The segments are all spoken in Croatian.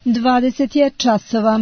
20 je časova.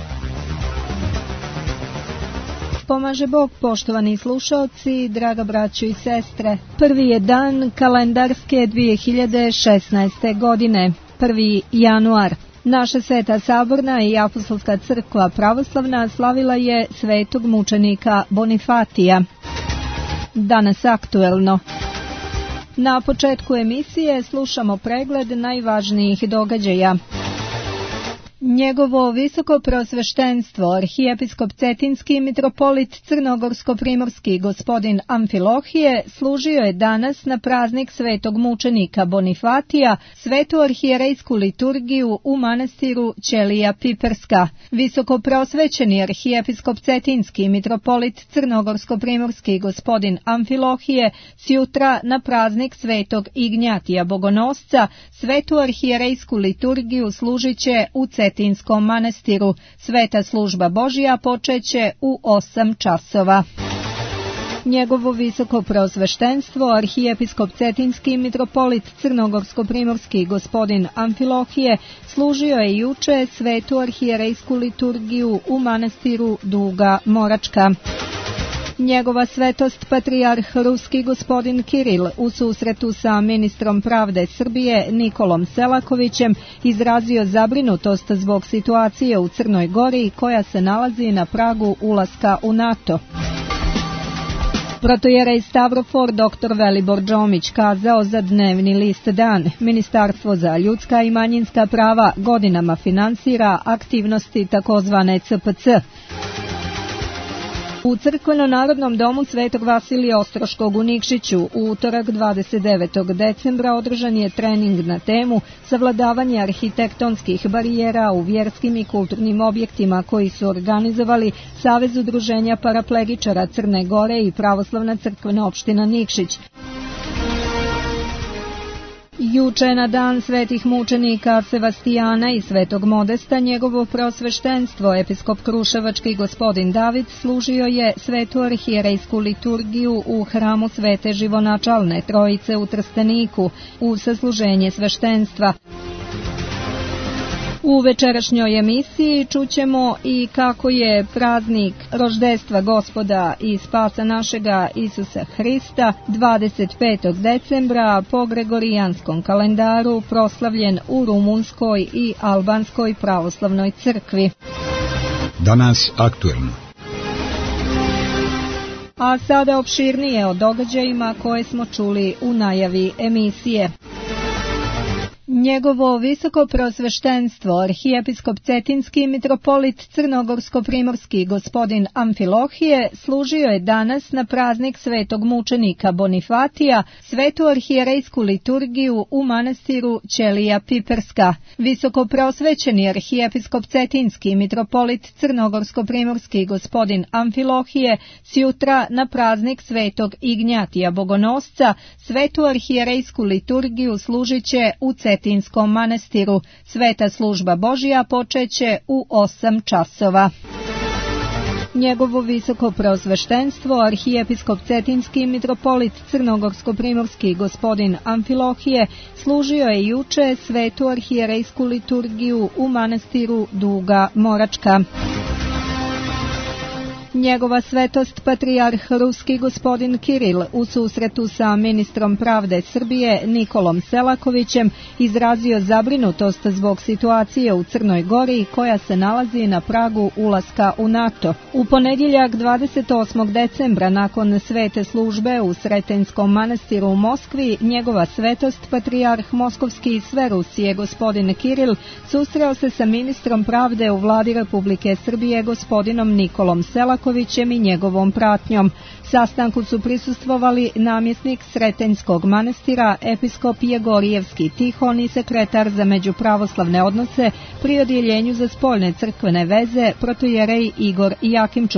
Pomaže Bog, poštovani slušalci, draga braćo i sestre. Prvi je dan kalendarske 2016. godine, 1. januar. Naša Sveta Saborna i Apostolska crkva pravoslavna slavila je svetog mučenika Bonifatija. Danas aktuelno. Na početku emisije slušamo pregled najvažnijih događaja. Njegovo visoko preosveštenstvo, arhijepiskop Cetinski mitropolit Crnogorsko-primorski gospodin Amfilohije, služio je danas na praznik svetog mučenika Bonifatija svetu arhijerejsku liturgiju u manastiru Ćelija Piperska. Visoko preosvećeni arhijepiskop Cetinski mitropolit Crnogorsko-primorski gospodin Amfilohije sjutra na praznik svetog Ignjatija Bogonosca svetu arhijerejsku liturgiju služit će u Cetinskom manastiru. Sveta služba Božja počeće u 8 časova. Njegovo visoko preosveštenstvo, arhijepiskop Cetinski mitropolit Crnogorsko-primorski gospodin Amfilohije služio je juče svetu arhijerejsku liturgiju u manastiru Duga Moračka. Njegova svetost patrijarh ruski gospodin Kiril u susretu sa ministrom pravde Srbije Nikolom Selakovićem izrazio zabrinutost zbog situacije u Crnoj Gori koja se nalazi na pragu ulaska u NATO. Protojerej Stavrofor dr. Velibor Đomić kazao za dnevni list Dan: Ministarstvo za ljudska i manjinska prava godinama finansira aktivnosti takozvane CPC. U Crkveno-narodnom domu Svetog Vasilija Ostroškog u Nikšiću u utorak 29. decembra održan je trening na temu savladavanje arhitektonskih barijera u vjerskim i kulturnim objektima koji su organizovali Savez udruženja paraplegičara Crne Gore i Pravoslavna crkvena opština Nikšić. Juče na dan svetih mučenika Sevastijana i svetog Modesta njegovo preosveštenstvo, episkop Kruševački gospodin David, služio je svetu arhijerejsku liturgiju u hramu Svete Živonačalne Trojice u Trsteniku u sasluženje sveštenstva. U večerašnjoj emisiji čućemo i kako je praznik roždestva Gospoda i spasa našega Isusa Hrista 25. decembra po Gregorijanskom kalendaru proslavljen u Rumunskoj i Albanskoj pravoslavnoj crkvi. Danas aktuelno. A sada opširnije o događajima koje smo čuli u najavi emisije. Njegovo visoko preosveštenstvo, arhijepiskop Cetinski mitropolit Crnogorsko-primorski gospodin Amfilohije služio je danas na praznik svetog mučenika Bonifatija svetu arhijerejsku liturgiju u manastiru Ćelija Piperska. Visoko preosvećeni arhijepiskop Cetinski mitropolit Crnogorsko-primorski gospodin Amfilohije sjutra na praznik svetog Ignjatija Bogonosca svetu arhijerejsku liturgiju služit će u Cetinskom manastiru. Sveta služba Božja počeće u 8 časova. Njegovo visoko preosveštenstvo, arhijepiskop Cetinski mitropolit Crnogorsko-primorski gospodin Amfilohije služio je juče svetu arhijerejsku liturgiju u manastiru Duga Moračka. Njegova svetost patrijarh ruski gospodin Kiril u susretu sa ministrom pravde Srbije Nikolom Selakovićem izrazio zabrinutost zbog situacije u Crnoj Gori koja se nalazi na pragu ulaska u NATO. U ponedjeljak 28. decembra nakon svete službe u Sretenskom manastiru u Moskvi njegova svetost patrijarh moskovski i sve Rusije gospodin Kiril susreo se sa ministrom pravde u vladi Republike Srbije gospodinom Nikolom Selakovićem i njegovom pratnjom. Sastanku su prisustvovali namjesnik Sretenskog manastira, episkop Jegorijevski Tihon i sekretar za međupravoslavne odnose pri odjeljenju za spoljne crkvene veze protojerej Igor Jakimčuk.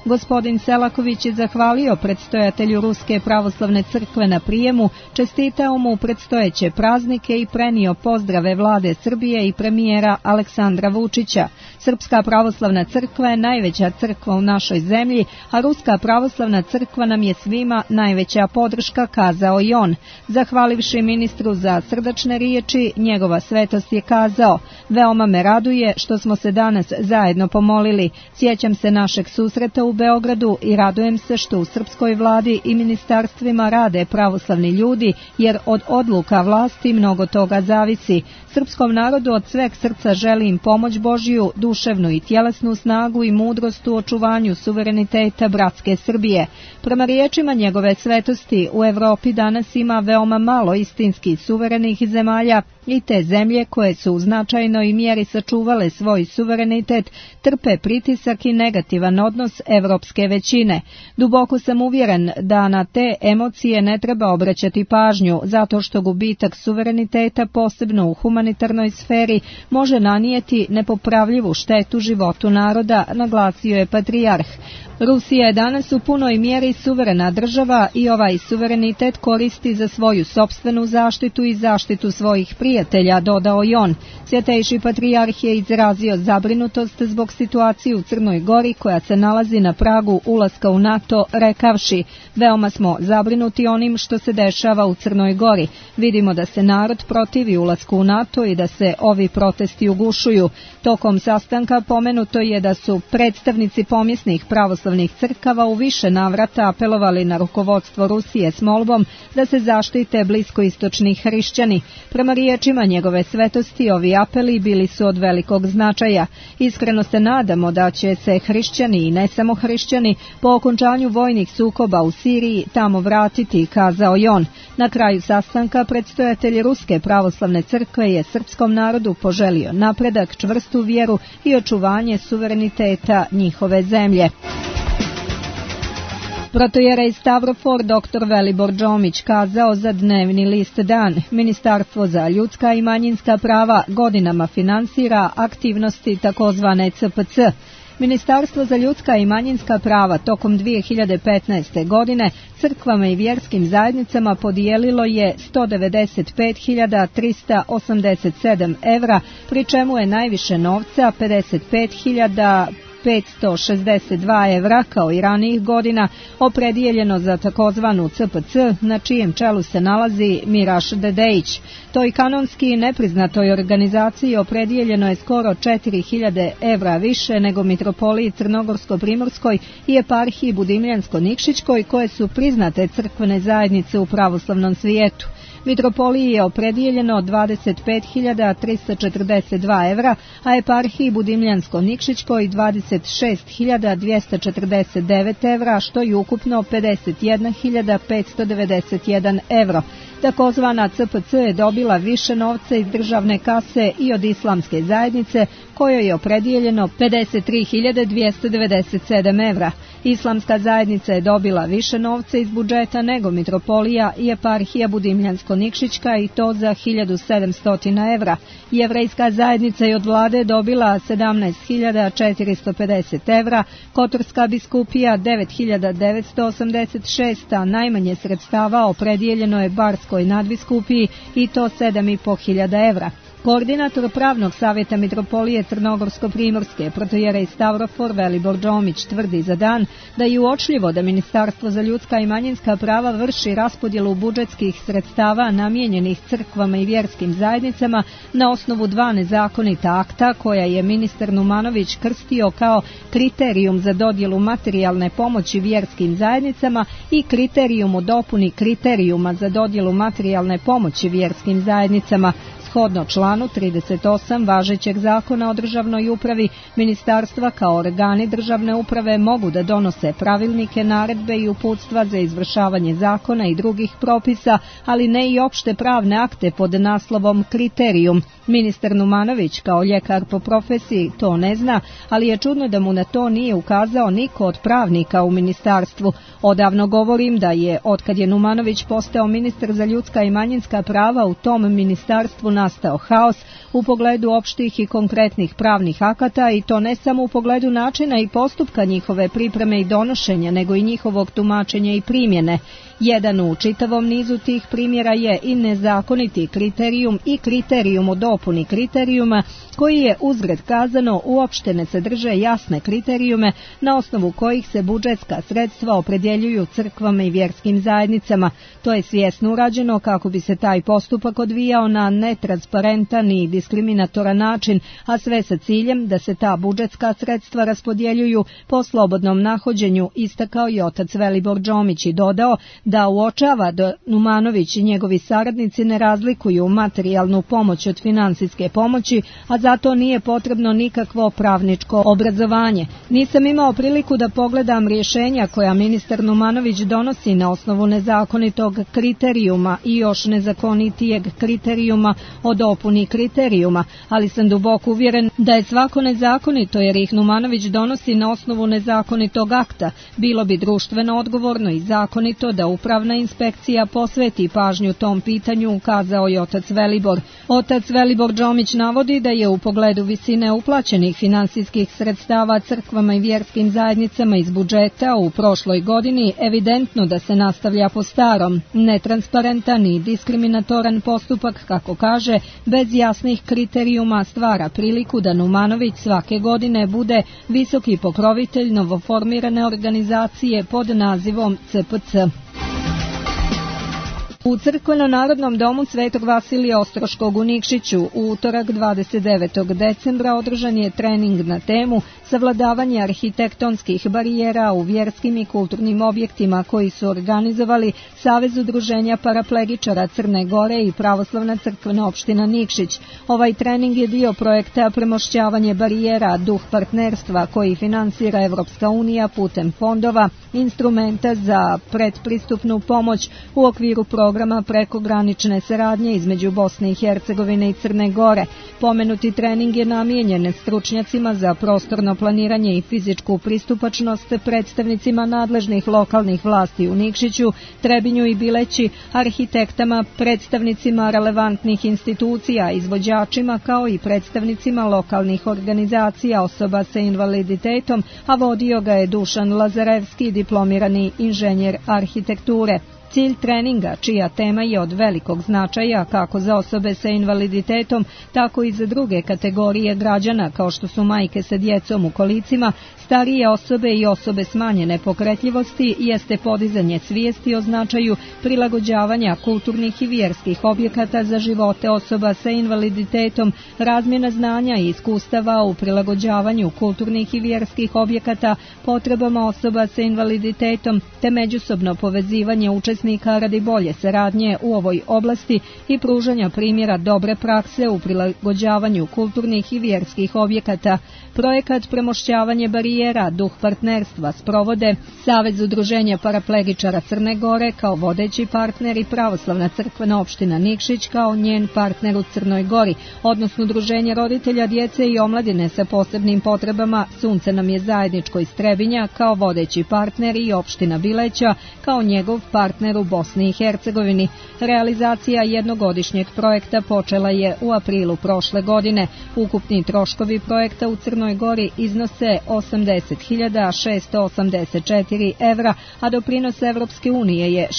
Gospodin Selaković je zahvalio predstojatelju Ruske pravoslavne crkve na prijemu, čestitao mu predstojeće praznike i prenio pozdrave vlade Srbije i premijera Aleksandra Vučića. Srpska pravoslavna crkva je najveća crkva u našoj zemlji, a Ruska pravoslavna crkva nam je svima najveća podrška, kazao i on. Zahvalivši ministru za srdačne riječi, njegova svetost je kazao: veoma me raduje što smo se danas zajedno pomolili. Sjećam se našeg susreta u Beogradu i radujem se što u srpskoj vladi i ministarstvima rade pravoslavni ljudi, jer od odluka vlasti mnogo toga zavisi. Srpskom narodu od sveg srca želim pomoć Božju, duševnu i tjelesnu snagu i mudrost u očuvanju suvereniteta bratske Srbije. Prema riječima njegove svetosti, u Evropi danas ima veoma malo istinski suverenih zemalja i te zemlje koje su u značajnoj mjeri sačuvale svoj suverenitet trpe pritisak i negativan odnos evropske većine. Duboko sam uvjeren da na te emocije ne treba obraćati pažnju, zato što gubitak suvereniteta, posebno u humanitarnoj sferi, može nanijeti nepopravljivu štetu životu naroda, naglasio je patrijarh. Rusija je danas u punoj mjeri suverena država i ovaj suverenitet koristi za svoju sopstvenu zaštitu i zaštitu svojih prijatelja, dodao i on. Svjetejši patrijarh je izrazio zabrinutost zbog situacije u Crnoj Gori koja se nalazi na pragu ulaska u NATO, rekavši: veoma smo zabrinuti onim što se dešava u Crnoj Gori. Vidimo da se narod protivi ulasku u NATO i da se ovi protesti ugušuju. Tokom sastanka pomenuto je da su predstavnici pomjesnih pravoslavnih crkava u više navrata apelovali na rukovodstvo Rusije s molbom da se zaštite bliskoistočni hrišćani. Prema riječima njegove svetosti, ovi apeli bili su od velikog značaja. Iskreno se nadamo da će se hrišćani i ne samo hrišćani po okončanju vojnih sukoba u Siriji tamo vratiti, kazao i on. Na kraju sastanka predstojatelj Ruske pravoslavne crkve je srpskom narodu poželio napredak, čvrstu vjeru i očuvanje suvereniteta njihove zemlje. Protojerej Stavrofor dr. Velibor Đomić kazao za dnevni list Dan: Ministarstvo za ljudska i manjinska prava godinama finansira aktivnosti takozvane CPC. Ministarstvo za ljudska i manjinska prava tokom 2015. godine crkvama i vjerskim zajednicama podijelilo je 195.387 evra, pri čemu je najviše novca 55.562 evra kao i ranijih godina opredijeljeno za takozvanu CPC, na čijem čelu se nalazi Miraš Dedejić. Toj kanonski nepriznatoj organizaciji opredijeljeno je skoro 4.000 evra više nego mitropoliji Crnogorsko-Primorskoj i eparhiji Budimljansko-Nikšićkoj, koje su priznate crkvene zajednice u pravoslavnom svijetu. Mitropoliji je opredijeljeno 25.342 evra, a eparhiji Budimljansko-Nikšićkoj 26.249 evra, što je ukupno 51.591 evro. Takozvana CPC je dobila više novca iz državne kase i od islamske zajednice, kojoj je opredijeljeno 53.297 evra. Islamska zajednica je dobila više novca iz budžeta nego mitropolija i eparhija Budimljansko-Nikšićka, i to za 1.700 evra. Jevrejska zajednica je od vlade dobila 17.450 evra, Kotorska biskupija 9.986, a najmanje sredstava opredijeljeno je Barskoj nadbiskupiji, i to 7.500 evra. Koordinator pravnog savjeta mitropolije Crnogorsko-Primorske, protojerej Stavrofor Velibor Đomić, tvrdi za Dan da je uočljivo da Ministarstvo za ljudska i manjinska prava vrši raspodjelu budžetskih sredstava namijenjenih crkvama i vjerskim zajednicama na osnovu dva nezakonita akta koja je ministar Numanović krstio kao kriterijum za dodjelu materijalne pomoći vjerskim zajednicama i kriterijum u dopuni kriterijuma za dodjelu materijalne pomoći vjerskim zajednicama. Shodno članu 38 važećeg zakona o državnoj upravi, ministarstva kao organi državne uprave mogu da donose pravilnike, naredbe i uputstva za izvršavanje zakona i drugih propisa, ali ne i opšte pravne akte pod naslovom kriterijum. Ministar Numanović kao ljekar po profesiji to ne zna, ali je čudno da mu na to nije ukazao niko od pravnika u ministarstvu. Odavno govorim da je, otkad je Numanović postao ministar za ljudska i manjinska prava, u tom ministarstvu nastao haos, u pogledu opštih i konkretnih pravnih akata, i to ne samo u pogledu načina i postupka njihove pripreme i donošenja, nego i njihovog tumačenja i primjene. Jedan u čitavom nizu tih primjera je i nezakoniti kriterijum i kriterijum o dopuni kriterijuma, koji je uzgred kazano uopšte ne sadrže jasne kriterijume na osnovu kojih se budžetska sredstva opredjeljuju crkvama i vjerskim zajednicama. To je svjesno urađeno kako bi se taj postupak odvijao na netransparentan i diskriminatoran način, a sve sa ciljem da se ta budžetska sredstva raspodjeljuju po slobodnom nahođenju, istakao i otac Velibor Đomić i dodao da uočava da Numanović i njegovi saradnici ne razlikuju materijalnu pomoć od finansijske pomoći, a zato nije potrebno nikakvo pravničko obrazovanje. Nisam imao priliku da pogledam rješenja koja ministar Numanović donosi na osnovu nezakonitog kriterijuma i još nezakonitijeg kriterijuma o dopuni kriterijuma, ali sam duboko uvjeren da je svako nezakonito jer ih Numanović donosi na osnovu nezakonitog akta. Bilo bi društveno odgovorno i zakonito da upravna inspekcija posveti pažnju tom pitanju, ukazao je otac Velibor. Otac Velibor Đomić navodi da je u pogledu visine uplaćenih finansijskih sredstava crkvama i vjerskim zajednicama iz budžeta u prošloj godini evidentno da se nastavlja po starom, netransparentan i diskriminatoran postupak, kako kaže, bez jasnih kriterijuma stvara priliku da Numanović svake godine bude visoki pokrovitelj novoformirane organizacije pod nazivom CPC. U Crkveno-narodnom domu Svetog Vasilija Ostroškog u Nikšiću u utorak 29. decembra održan je trening na temu savladavanje arhitektonskih barijera u vjerskim i kulturnim objektima koji su organizovali Savez udruženja paraplegičara Crne Gore i Pravoslavna crkvena opština Nikšić. Ovaj trening je dio projekta Premošćavanje barijera Duh partnerstva koji finansira Evropska unija putem fondova, instrumenta za predpristupnu pomoć u okviru programa prekogranične saradnje između Bosne i Hercegovine i Crne Gore. Pomenuti trening je namijenjen stručnjacima za prostorno planiranje i fizičku pristupačnost, predstavnicima nadležnih lokalnih vlasti u Nikšiću, Trebinju i Bileći, arhitektama, predstavnicima relevantnih institucija, izvođačima kao i predstavnicima lokalnih organizacija osoba sa invaliditetom, a vodio ga je Dušan Lazarevski, diplomirani inženjer arhitekture. Cilj treninga, čija tema je od velikog značaja kako za osobe sa invaliditetom, tako i za druge kategorije građana kao što su majke sa djecom u kolicima, starije osobe i osobe smanjene pokretljivosti, jeste podizanje svijesti o značaju prilagođavanja kulturnih i vjerskih objekata za živote osoba sa invaliditetom, razmjena znanja i iskustava u prilagođavanju kulturnih i vjerskih objekata potrebama osoba sa invaliditetom, te međusobno povezivanje učesnika radi bolje saradnje u ovoj oblasti i pružanja primjera dobre prakse u prilagođavanju kulturnih i vjerskih objekata. Projekat Premošćavanje barijera Duh partnerstva sprovode Savez udruženja paraplegičara Crne Gore kao vodeći partner i Pravoslavna crkvena opština Nikšić kao njen partner u Crnoj Gori, odnosno Udruženje roditelja djece i omladine sa posebnim potrebama Sunce nam je zajedničko iz Trebinja kao vodeći partner i opština Bileća kao njegov partner u Bosni i Hercegovini. Realizacija jednogodišnjeg projekta počela je u aprilu prošle godine. Ukupni troškovi projekta u Crnoj Gori iznose 80.684 evra, a doprinos Evropske unije je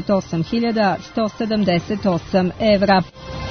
68.178 evra.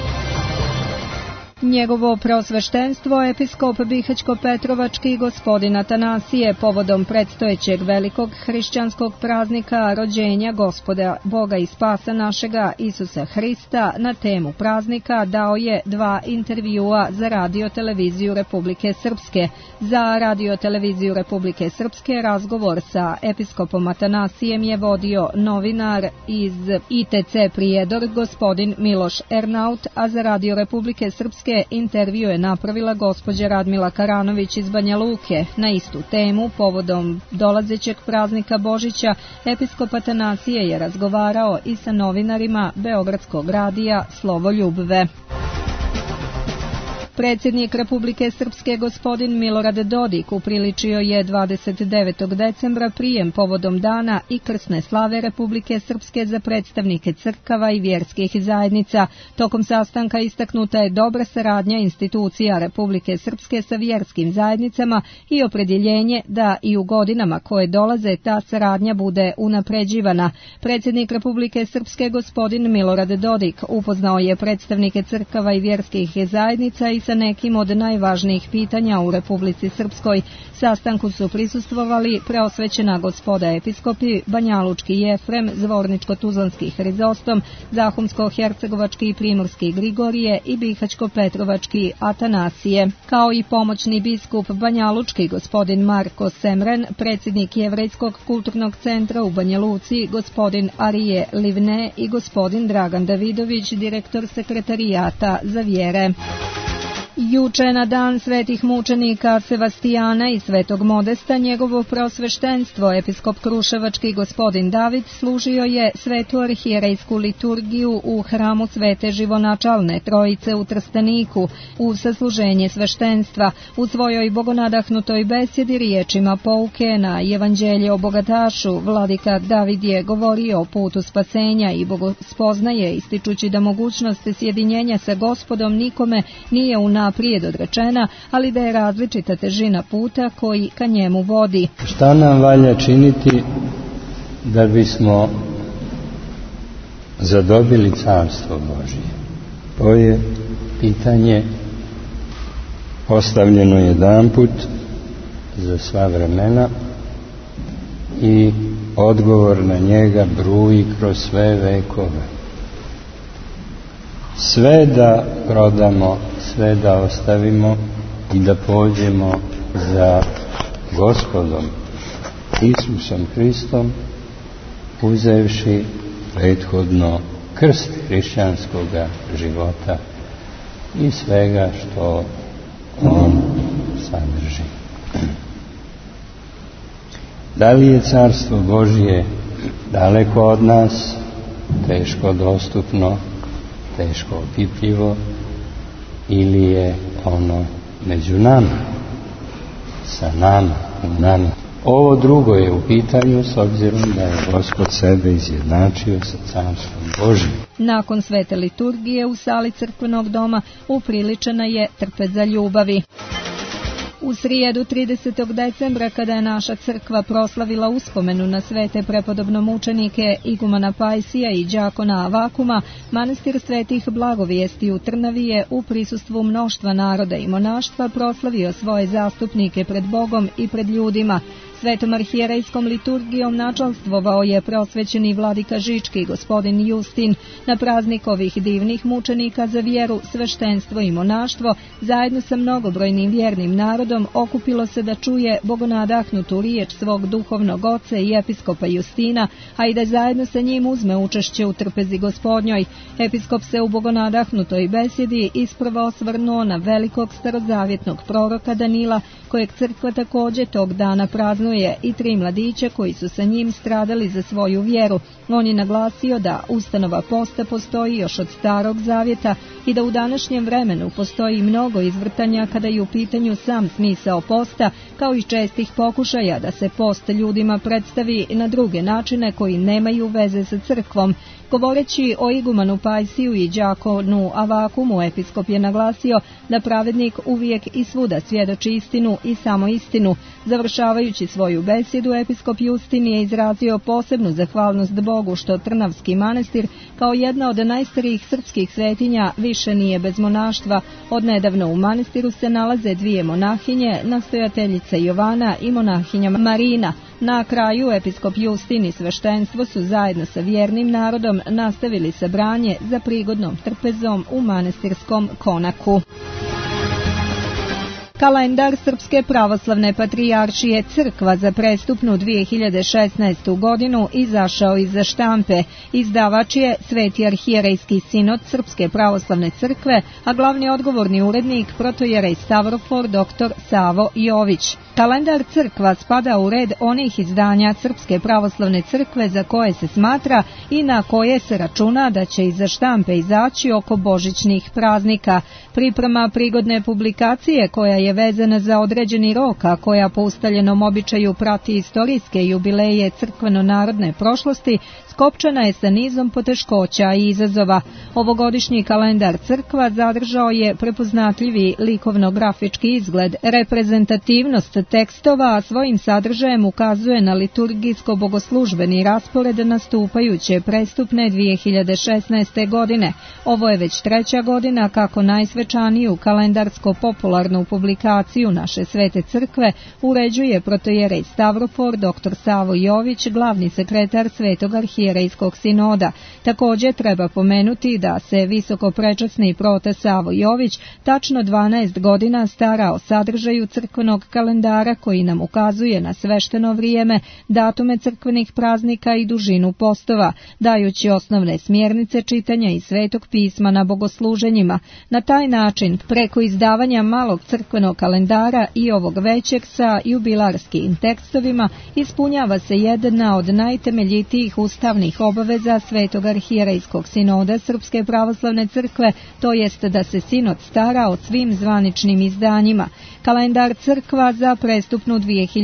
Njegovo preosveštenstvo episkop Bihać-Petrovački gospodin Atanasije povodom predstojećeg velikog hrišćanskog praznika rođenja Gospoda Boga i Spasa našega Isusa Hrista na temu praznika dao je 2 intervjua za Radio-televiziju Republike Srpske. Za Radio-televiziju Republike Srpske razgovor sa episkopom Atanasijem je vodio novinar iz ITC Prijedor gospodin Miloš Ernaut, a za Radio Republike Srpske intervju je napravila gospođa Radmila Karanović iz Banja Luke. Na istu temu, povodom dolazećeg praznika Božića, episkop Atanasije je razgovarao i sa novinarima Beogradskog radija Slovo Ljubve. Predsjednik Republike Srpske gospodin Milorad Dodik upriličio je 29. decembra prijem povodom dana i krsne slave Republike Srpske za predstavnike crkava i vjerskih zajednica. Tokom sastanka istaknuta je dobra saradnja institucija Republike Srpske sa vjerskim zajednicama i opredjeljenje da i u godinama koje dolaze ta saradnja bude unapređivana. Predsjednik Republike Srpske gospodin Milorad Dodik upoznao je predstavnike crkava i vjerskih zajednica i sa nekim od najvažnijih pitanja u Republici Srpskoj. Sastanku su prisustvovali preosvećena gospoda episkopi, Banjalučki Jefrem, Zvorničko-Tuzlanski Hrizostom, Zahumsko-Hercegovački i Primorski Grigorije i Bihaćko-Petrovački Atanasije, kao i pomoćni biskup Banjalučki gospodin Marko Semren, predsjednik Jevrejskog kulturnog centra u Banja Luci gospodin Arije Livne i gospodin Dragan Davidović, direktor sekretarijata za vjere. Juče na dan svetih mučenika Sevastijana i svetog Modesta njegovo preosveštenstvo episkop Kruševački gospodin David služio je svetu arhijerejsku liturgiju u hramu Svete Živonačalne Trojice u Trsteniku u sasluženje sveštenstva. U svojoj bogonadahnutoj besjedi riječima pouke na Evanđelje o bogatašu vladika David je govorio o putu spasenja i bogospoznaje, ističući da mogućnost sjedinjenja sa Gospodom nikome nije unaprijed odrečena, ali da je različita težina puta koji ka njemu vodi. Šta nam valja činiti da bismo zadobili carstvo Božje? To je pitanje postavljeno jedanput za sva vremena i odgovor na njega bruji kroz sve vekove. Sve da prodamo, sve da ostavimo i da pođemo za Gospodom Isusom Hristom, uzevši prethodno krst hrišćanskoga života i svega što on sadrži. Da li je carstvo Božje daleko od nas, teško dostupno, teško opipljivo, ili je ono među nama, sa nama, u nama? Ovo drugo je u pitanju s obzirom da je Gospod sebe izjednačio sa carstvom Božjim. Nakon svete liturgije u sali crkvenog doma upriličena je trpeza ljubavi. U srijedu 30. decembra, kada je naša crkva proslavila uspomenu na svete prepodobnomučenike igumana Pajsija i đakona Avakuma, manastir Svetih Blagovijesti u Trnavi je u prisustvu mnoštva naroda i monaštva proslavio svoje zastupnike pred Bogom i pred ljudima. Svetom arhijerejskom liturgijom načalstvovao je preosvećeni vladika Žički gospodin Justin. Na praznik ovih divnih mučenika za vjeru, sveštenstvo i monaštvo zajedno sa mnogobrojnim vjernim narodom okupilo se da čuje bogonadahnutu riječ svog duhovnog oca i episkopa Justina, a i da zajedno sa njim uzme učešće u trpezi Gospodnjoj. Episkop se u bogonadahnutoj besjedi isprva osvrnuo na velikog starozavjetnog proroka Danila, kojeg crkva također tog dana praznuje, i 3 mladića koji su sa njim stradali za svoju vjeru. On je naglasio da ustanova posta postoji još od Starog Zavjeta i da u današnjem vremenu postoji mnogo izvrtanja kada je u pitanju sam smisao posta, kao i čestih pokušaja da se post ljudima predstavi na druge načine koji nemaju veze sa crkvom. Govoreći o igumanu Pajsiju i đakonu Avakumu, episkop je naglasio da pravednik uvijek i svuda svjedoči istinu i samo istinu. Završavajući svoju besjedu, episkop Justin je izrazio posebnu zahvalnost Bogu što Trnavski manastir, kao jedna od najstarijih srpskih svetinja, više nije bez monaštva. Odnedavno u manastiru se nalaze 2 monahinje, nastojateljica Jovana i monahinja Marina. Na kraju episkop Justin i sveštenstvo su zajedno sa vjernim narodom nastavili sabranje za prigodnom trpezom u manastirskom konaku. Kalendar Srpske pravoslavne patrijaršije Crkva za prestupnu 2016. godinu izašao iza štampe. Izdavač je Sveti arhijerejski sinod Srpske pravoslavne crkve, a glavni odgovorni urednik protojerej Stavrofor dr. Savo Jović. Kalendar crkva spada u red onih izdanja Srpske pravoslavne crkve za koje se smatra i na koje se računa da će iza štampe izaći oko božićnih praznika. Priprema prigodne publikacije koja je vezana za određeni rok, a koja po ustaljenom običaju prati istorijske jubileje crkveno-narodne prošlosti, skopčana je sa nizom poteškoća i izazova. Ovogodišnji kalendar crkva zadržao je prepoznatljivi likovno-grafički izgled, reprezentativnost tekstova, a svojim sadržajem ukazuje na liturgijsko-bogoslužbeni raspored nastupajuće prestupne 2016. godine. Ovo je već treća godina kako najsvečaniju kalendarsko-popularnu publikaciju naše Svete crkve uređuje protojerej Stavrofor dr. Savo Jović, glavni sekretar Svetog arhijerejskog sinoda. Također treba pomenuti da se visokoprečasni prote Savo Jović tačno 12 godina stara o sadržaju crkvenog kalendara koji nam ukazuje na svešteno vrijeme, datume crkvenih praznika i dužinu postova, dajući osnovne smjernice čitanja iz Svetog pisma na bogosluženjima. Na taj način, preko izdavanja malog crkvenog kalendara i ovog većeg sa jubilarskim tekstovima, ispunjava se jedna od najtemeljitijih ustavnih obaveza Svetog arhijerejskog sinoda Srpske pravoslavne crkve, to jest da se sinod stara o svim zvaničnim izdanjima. Kalendar crkva za prestupnu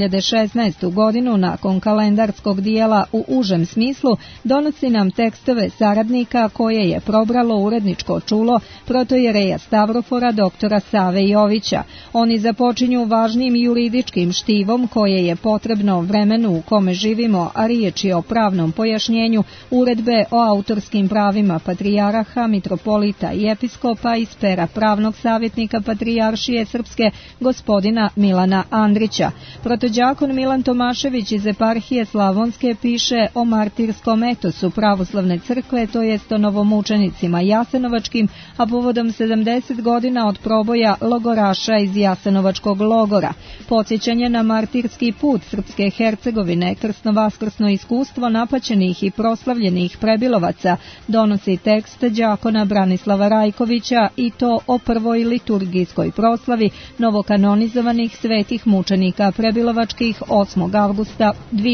2016. godinu nakon kalendarskog dijela u užem smislu donosi nam tekstove saradnika koje je probralo uredničko čulo protojereja Stavrofora doktora Save Jovića. Oni započinju važnim juridičkim štivom koje je potrebno vremenu u kome živimo, a riječ je o pravnom pojašnjenju uredbe o autorskim pravima patrijaraha, mitropolita i episkopa iz pera pravnog savjetnika Patrijaršije Srpske gospodina Milana Andrića. Protođakon Milan Tomašević iz eparhije Slavonske piše o martirskom etosu pravoslavne crkve, to jest o novomučenicima jasenovačkim, a povodom 70 godina od proboja logoraša iz jasenovačkog logora. Podsjećanje na martirski put Srpske Hercegovine, krsno-vaskrsno iskustvo napaćenih i proslavljenih prebilovaca, donosi tekst đakona Branislava Rajkovića i to o prvoj liturgijskoj proslavi novokanonizovanih svetih mučenika prebilovačkih 8. avgusta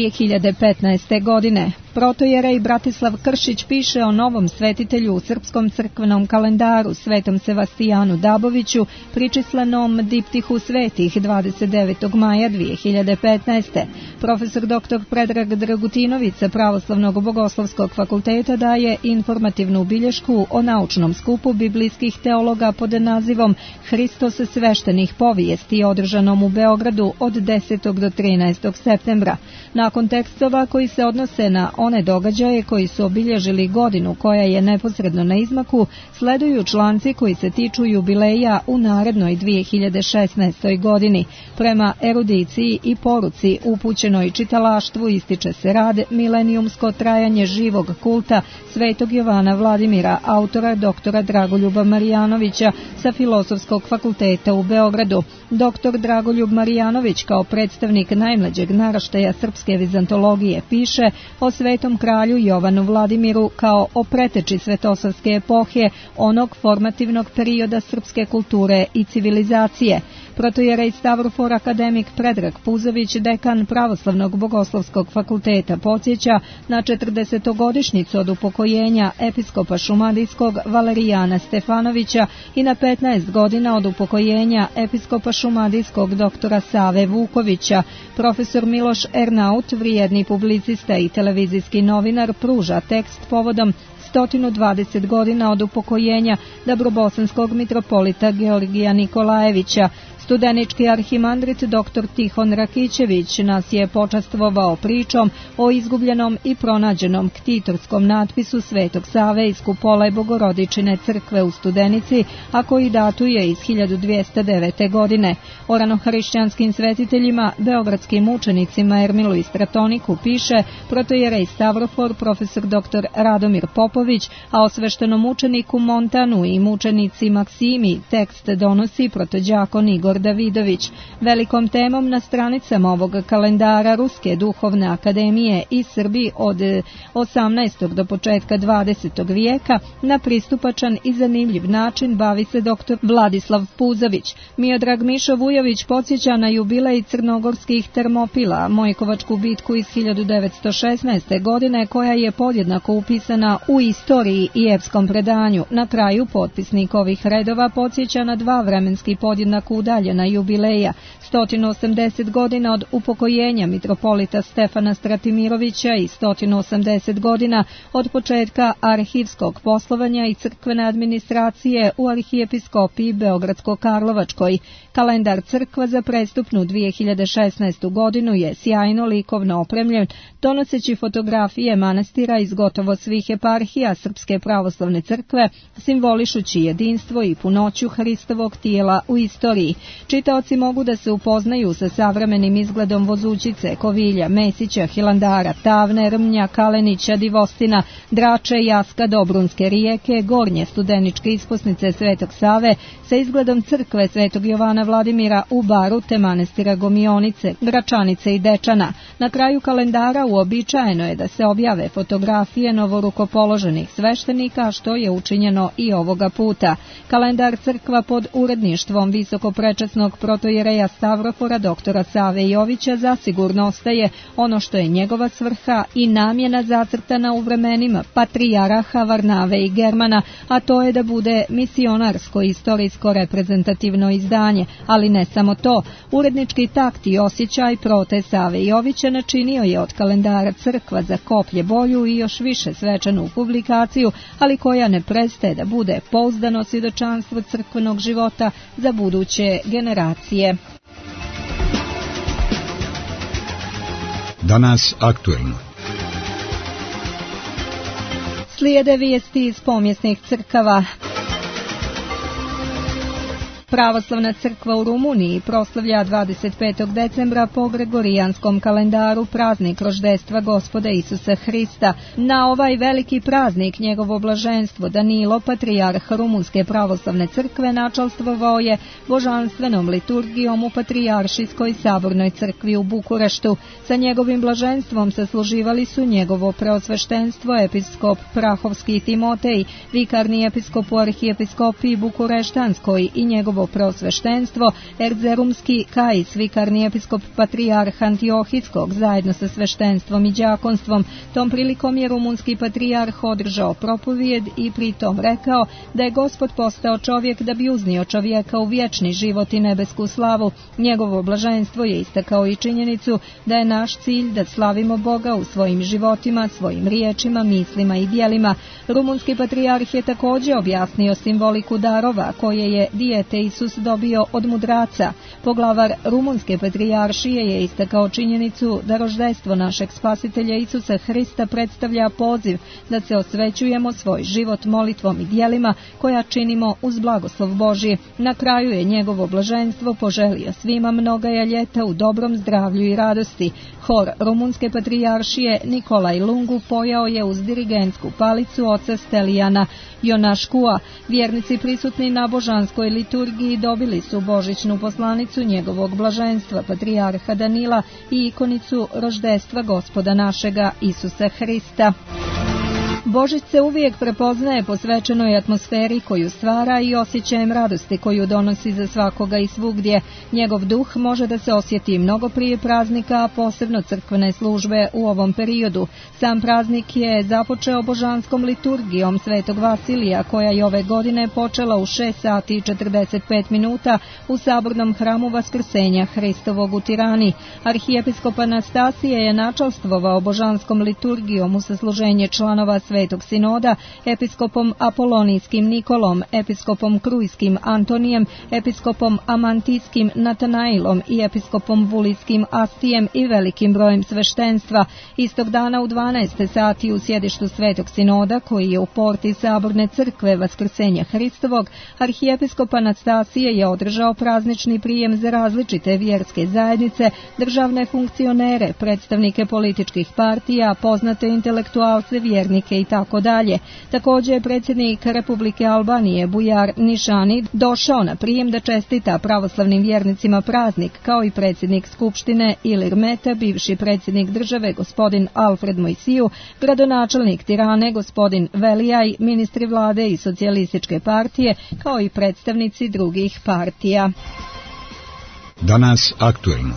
2015. godine. Protojerej Bratislav Kršić piše o novom svetitelju u srpskom crkvenom kalendaru, svetom Sevastijanu Daboviću, pričislenom diptihu svetih 29. maja 2015. Profesor dr. Predrag Dragutinović sa Pravoslavnog bogoslovskog fakulteta daje informativnu bilješku o naučnom skupu biblijskih teologa pod nazivom Hristos sveštenih povijesti, održanom u Beogradu od 10. do 13. septembra. Nakon tekstova koji se odnose na one događaje koji su obilježili godinu koja je neposredno na izmaku, sleduju članci koji se tiču jubileja u narednoj 2016. godini. Prema erudiciji i poruci upućenoj čitalaštvu ističe se rad Milenijumsko trajanje živog kulta Svetog Jovana Vladimira, autora doktora Dragoljuba Marijanovića sa Filozofskog fakulteta u Beogradu. Doktor Dragoljub Marijanović kao predstavnik najmlađeg naraštaja srpske vizantologije piše o svetom kralju Jovanu Vladimiru kao o preteči svetosavske epohe, onog formativnog perioda srpske kulture i civilizacije. Protojerej Stavrofor akademik Predrag Puzović, dekan Pravoslavnog bogoslovskog fakulteta, podsjeća na 40-godišnjicu od upokojenja episkopa šumadijskog Valerijana Stefanovića i na 15 godina od upokojenja episkopa šumadijskog doktora Save Vukovića. Profesor Miloš Ernaut, vrijedni publicista i televizijski novinar, pruža tekst povodom 120 godina od upokojenja dabrobosanskog mitropolita Georgija Nikolajevića. Studenički arhimandrit dr. Tihon Rakićević nas je počastvovao pričom o izgubljenom i pronađenom ktitorskom natpisu Svetog Save iz kupole Bogorodičine crkve u Studenici, a koji datuje iz 1209. godine. O ranohrišćanskim svetiteljima, beogradskim učenicima Ermilu i Stratoniku piše protojerej Stavrofor profesor dr. Radomir Popović Popović, a o sveštenomučeniku Montanu i mučenici Maksimi tekst donosi protođakon Igor Davidović. Velikom temom na stranicama ovog kalendara Ruske duhovne akademije i Srbiji od 18. do početka 20. vijeka na pristupačan i zanimljiv način bavi se dr. Vladislav Puzović. Miodrag Mišo Vujović podsjeća na jubilej crnogorskih Termopila, Mojkovačku bitku iz 1916. godine, koja je podjednako upisana u istoriji i epskom predanju. Na kraju potpisnik ovih redova podsjeća na dva vremenski podjednako udaljena jubileja, 180 godina od upokojenja mitropolita Stefana Stratimirovića i 180 godina od početka arhivskog poslovanja i crkvene administracije u arhijepiskopiji Beogradsko-Karlovačkoj. Kalendar crkva za prestupnu 2016. godinu je sjajno likovno opremljen, donoseći fotografije manastira iz gotovo svih eparhija Srpske pravoslavne crkve, simbolišući jedinstvo i punoću Hristovog tijela u istoriji. Čitaoci mogu da se upoznaju sa savremenim izgledom Vozućice, Kovilja, Mesića, Hilandara, Tavne, Rmnja, Kalenića, Divostina, Drače, Jaska, Dobrunske rijeke, Gornje Studeničke isposnice Svetog Save, sa izgledom crkve Svetog Jovana Vladimira u Baru te manastira Gomionice, Gračanice i Dečana. Na kraju kalendara uobičajeno je da se objave fotografije novorukopoloženih sveštenika, što je učinjeno i ovoga puta. Kalendar crkva pod uredništvom visokoprečasnog protojereja Stavrofora doktora Save Jovića zasigurno ostaje ono što je njegova svrha i namjena zacrtana u vremenima patrijaraha Varnave i Germana, a to je da bude misionarsko istorijsko reprezentativno izdanje, ali ne samo to. Urednički takt i osjećaj prote Save Jovića načinio je od kalendara crkva za koplje bolju i još više svečanu publikaciju, ali koja ne prestaje da bude pouzdano svjedočanstvo crkvenog života za buduće generacije. Danas aktuelno. Slijede vijesti iz pomjesnih crkava. Pravoslavna crkva u Rumuniji proslavlja 25. decembra po gregorijanskom kalendaru praznik roždestva Gospoda Isusa Hrista. Na ovaj veliki praznik njegovo blaženstvo Danilo, patrijarh Rumunske pravoslavne crkve, načalstvovao je božanstvenom liturgijom u Patrijaršijskoj sabornoj crkvi u Bukureštu. Sa njegovim blaženstvom sasluživali su njegovo preosveštenstvo episkop Prahovski Timotej, vikarni episkop u arhijepiskopiji Bukureštanskoj i njegovo preosveštenstvo Erzerumski Kajis, vikarni episkop patrijarh Antiohijskog, zajedno sa sveštenstvom i đakonstvom. Tom prilikom je rumunski patrijarh održao propovijed i pritom rekao da je Gospod postao čovjek da bi uznio čovjeka u vječni život i nebesku slavu. Njegovo blaženstvo je istakao i činjenicu da je naš cilj da slavimo Boga u svojim životima, svojim riječima, mislima i djelima. Rumunski patrijarh je također objasnio simboliku darova koje je dijete Isus dobio od mudraca. Poglavar Rumunske patrijaršije je istakao činjenicu da roždestvo našeg spasitelja Isusa Hrista predstavlja poziv da se osvećujemo svoj život molitvom i djelima koja činimo uz blagoslov Božji. Na kraju je njegovo blaženstvo poželio svima mnogaja ljeta u dobrom zdravlju i radosti. Hor Rumunske patrijaršije Nikolaj Lungu pojao je uz dirigentsku palicu oca Stelijana Jonaškua. Vjernici prisutni na božanskoj liturgiji dobili su božićnu poslanicu njegovog blaženstva patrijarha Danila i ikonicu roždestva Gospoda našega Isusa Hrista. Božić se uvijek prepoznaje po svečanoj atmosferi koju stvara i osjećajem radosti koju donosi za svakoga i svugdje. Njegov duh može da se osjeti mnogo prije praznika, a posebno crkvene službe u ovom periodu. Sam praznik je započeo božanskom liturgijom Svetog Vasilija, koja je ove godine počela u 6 sati i 45 minuta u sabornom hramu Vaskrsenja Hristovog u Tirani. Arhijepiskop Anastasije je načalstvovao božanskom liturgijom u sasluženje članova Svetog sinoda, episkopom Apolonijskim Nikolom, episkopom Krujskim Antonijem, episkopom Amantijskim Natanailom i episkopom Vulijskim Astijem i velikim brojem sveštenstva. Istog dana u 12 sati u sjedištu Svetog sinoda, koji je u porti saborne crkve Vaskrsenja Hristovog, arhijepiskop Anastasije je održao praznični prijem za različite vjerske zajednice, državne funkcionere, predstavnike političkih partija, poznate intelektualce, vjernike i tako dalje. Također je predsjednik Republike Albanije Bujar Nišani došao na prijem da čestita pravoslavnim vjernicima praznik, kao i predsjednik Skupštine Ilir Meta, bivši predsjednik države gospodin Alfred Mojsiju, gradonačelnik Tirane gospodin Velijaj, ministri vlade i socijalističke partije, kao i predstavnici drugih partija. Danas aktuelno.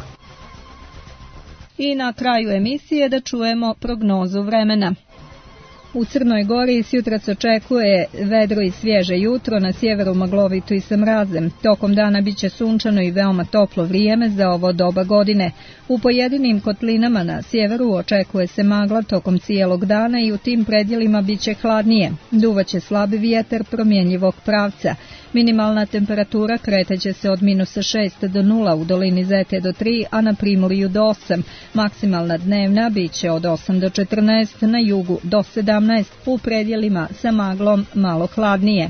I na kraju emisije da čujemo prognozu vremena. U Crnoj Gori sjutra se očekuje vedro i svježe jutro, na sjeveru maglovito i sa mrazem. Tokom dana biće sunčano i veoma toplo vrijeme za ovo doba godine. U pojedinim kotlinama na sjeveru očekuje se magla tokom cijelog dana i u tim predjelima biće hladnije. Duvaće slabi vjetar promjenjivog pravca. Minimalna temperatura kretaće se od -6 do 0 u dolini Zete do 3, a na primorju do 8. Maksimalna dnevna biće od 8 do 14, na jugu do 17, u predjelima sa maglom malo hladnije.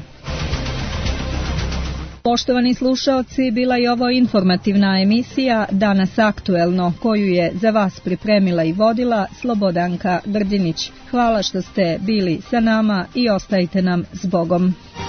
Poštovani slušaoci, bila je ovo informativna emisija Danas aktuelno, koju je za vas pripremila i vodila Slobodanka Grdinić. Hvala što ste bili sa nama i ostajte nam s Bogom.